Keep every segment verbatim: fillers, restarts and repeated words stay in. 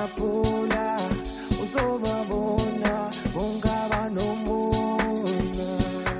pola uzobabona ungaba nomona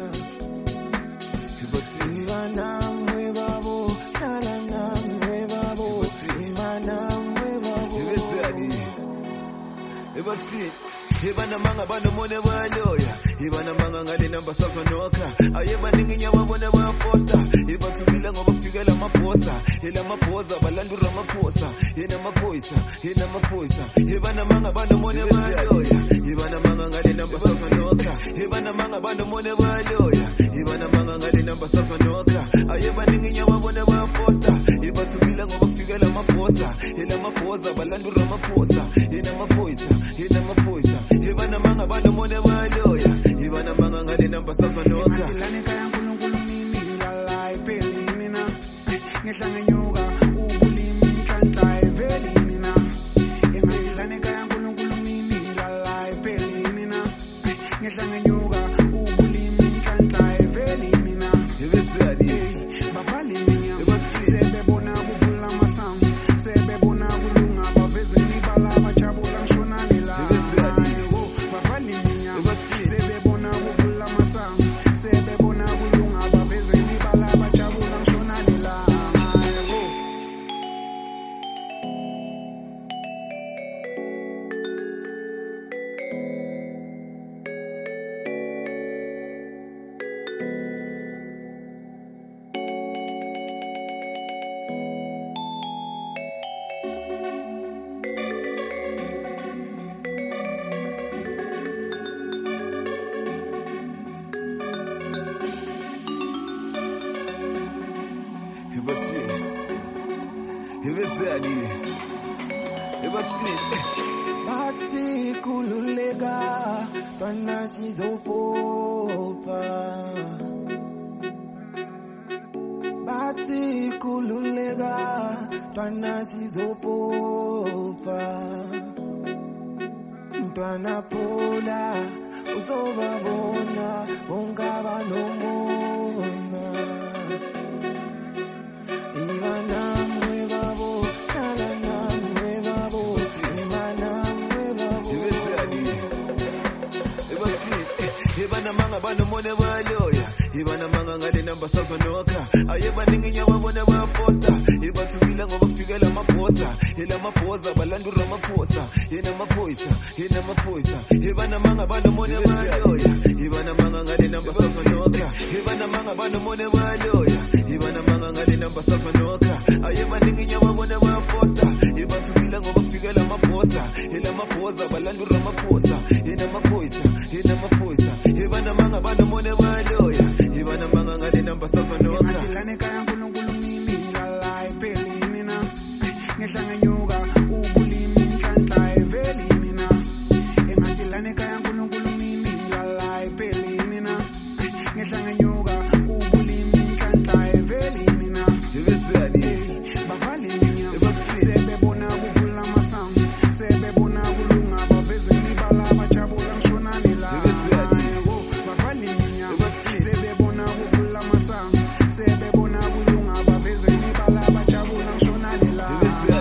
ibotsiba namwe babo hlala namwe babo ibotsiba namwe babo ibesani ibotsi ibana manga bano mone baloya ibana manga ngale namba sasa noka ayeba ninginya babona ba foster ibathumile ngoba kufikela amaphosa ela maphosa balandura amaphosa yena amaphosa yena amaphosa ibana manga bano mone baloya ibana manga ngale namba sasa noka ibana manga bano mone baloya ibana manga ngale namba sasa noka ayeba ninginya babona ba foster ibathumile ngoba kufikela amaphosa ela maphosa balandura amaphosa yena amaphosa yena amaphosa ibana manga bano mone baloya ibana manga ngale namba sasa noka Ngilane kaya uNkulunkulu mimi ngala ipheli mina ngehla ngenyuka ubulimi nhlanhla eveli mina ngilane kaya uNkulunkulu mimi ngala ipheli mina ngehla ngenyuka ubulimi nhlanhla eveli mina ibesani bafali mina sebebona kuvula masango sebebona kulunga baveze ibala bajabula ngishonane la bafali mina sebebona kuvula masango sebebona kulunga baveze ibala bajabula ngishonane la ibotsi ibesani ibotsi bathi kululeka bana sizopopa bathi kululeka bana sizopopa mntwana pola uzobabona ungaba nomona ibana namwe babo hlala namwe babo ibana namwe babo ibesani ibotsi ibana manga bano mone baloya ibana manga ngale namba sasa noka ayeba ninginya babona ba poster ibathumile ngoba kufikela amaphosa ela maphosa balandura amaphosa yena amaphosa yena amaphosa ibana manga bano mone baloya ibana manga ngale namba sasa noka ibana manga bano mone baloya ibana manga ngale namba sasa noka ayeba ninginya babona ba poster ibathumile ngoba kufikela amaphosa ela maphosa balandura amaphosa yena amaphosa yena amaphosa ibana manga bano mone baloya ibana manga ngale namba sasa noka ngilane kaya uNkulunkulu mimi ngala ipheli mina ngehla ngenyuka ubulimi nhlanhla eveli mina ngilane kaya uNkulunkulu mimi ngala ipheli mina ngehla ngenyuka ubulimi nhlanhla eveli mina ibesani bafali mina sebebona kuvula masango sebebona kulunga baveze ibala bajabula ngishonane la bafali mina sebebona kuvula masango sebebona kulunga baveze ibala bajabula ngishonane la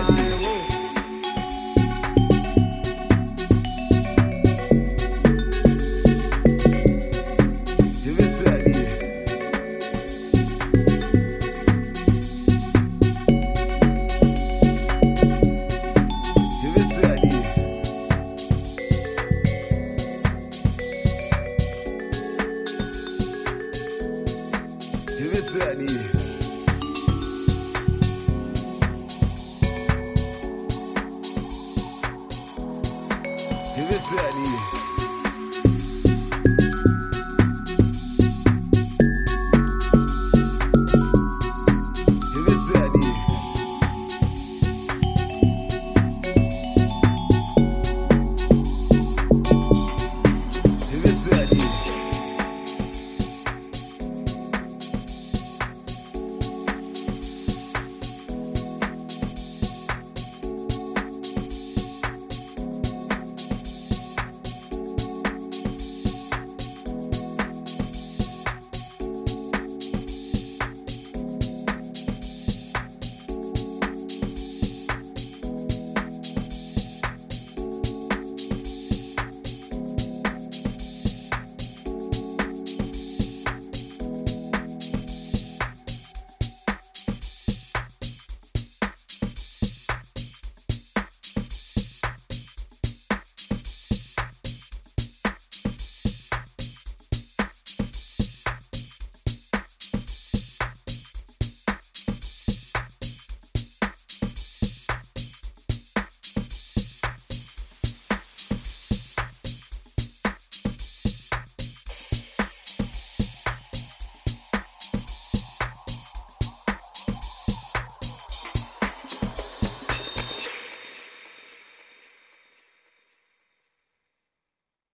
ibesani ibesani ibesani ibesani